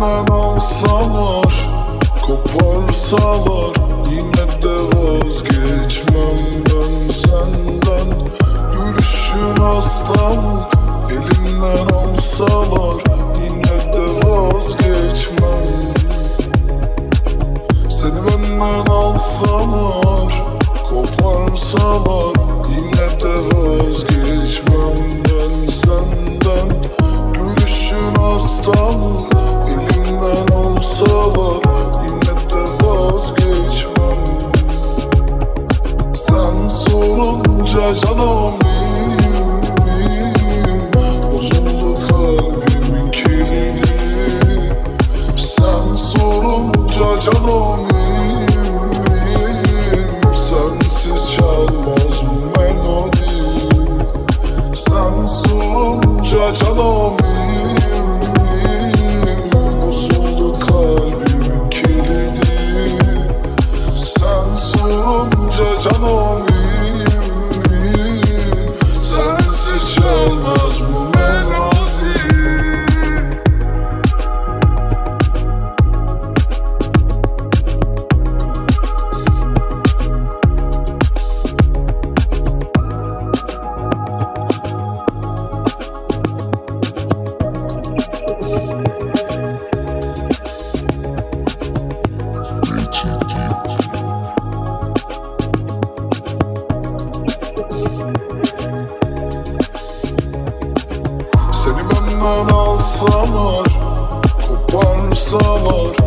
benden alsalar, koparsalar, yine de vazgeçmem ben senden. Gülüşün hastalık, elimden alsalar, yine de vazgeçmem. Seni benden alsalar, koparsalar, yine de vazgeçmem ben senden. Gülüşün hastalık, elimden alsalar, yine de vazgeçmem. Sen sorunca canım bozuldu kalbimin kilidi. Sen sorunca canım sensiz çalmaz bu melodi. Sen sorunca canım bozuldu kalbimin kilidi. Sen sorunca canım sensiz çalmaz bu melodi. Seni benden alsalar, koparsalar,